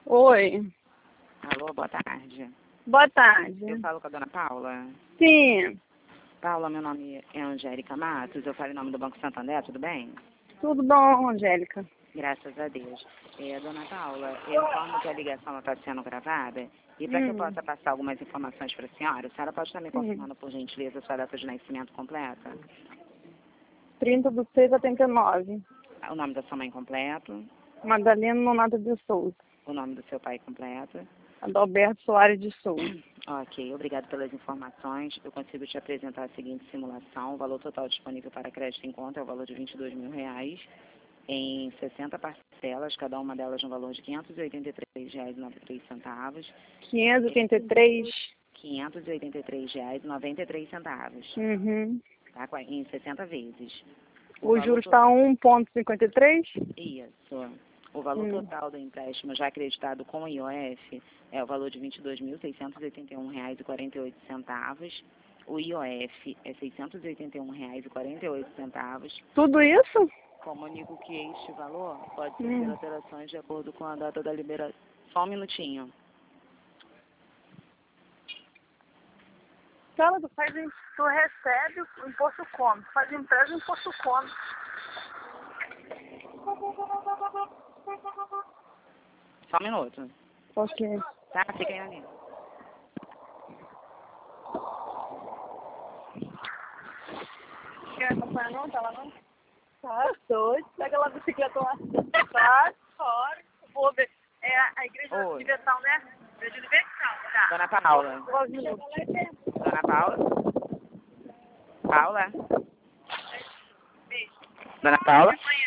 Oi. Alô, boa tarde. Boa tarde. Eu falo com a dona Paula. Sim. Paula, meu nome é Angélica Matos, eu falo em nome do Banco Santander, tudo bem? Tudo bom, Angélica? Graças a Deus. Dona Paula, eu informo que a ligação está sendo gravada e para que eu possa passar algumas informações para a senhora pode estar me confirmando, por gentileza, a sua data de nascimento completa? 30/6/89. O nome da sua mãe completo? Madalena Nonato de Souza. O nome do seu pai completo? Adalberto Soares de Souza. Ok, obrigado pelas informações. Eu consigo te apresentar a seguinte simulação. O valor total disponível para crédito em conta é o valor de R$22 mil, em 60 parcelas, cada uma delas no valor de R$583,93. 583. R$583,93. Uhum. Tá? Em 60 vezes. O juros está 1,53? Isso. O valor total do empréstimo já acreditado com o IOF é o valor de R$22.681,48. O IOF é R$681,48. Tudo isso? Comunico que este valor pode sofrer alterações de acordo com a data da liberação. Só um minutinho. Cara, tu recebe o imposto como? Tu faz empréstimo, o imposto como? Só um minuto. Ok. Tá? Fica aí na linha. Quer acompanhar não? Tá lá não? Tá, doido. Pega lá a bicicleta lá. Tá, fora. Vou ver. É a igreja universal, né? Igreja universal, tá. Dona Paula. Dona Paula? Paula? Dona Paula?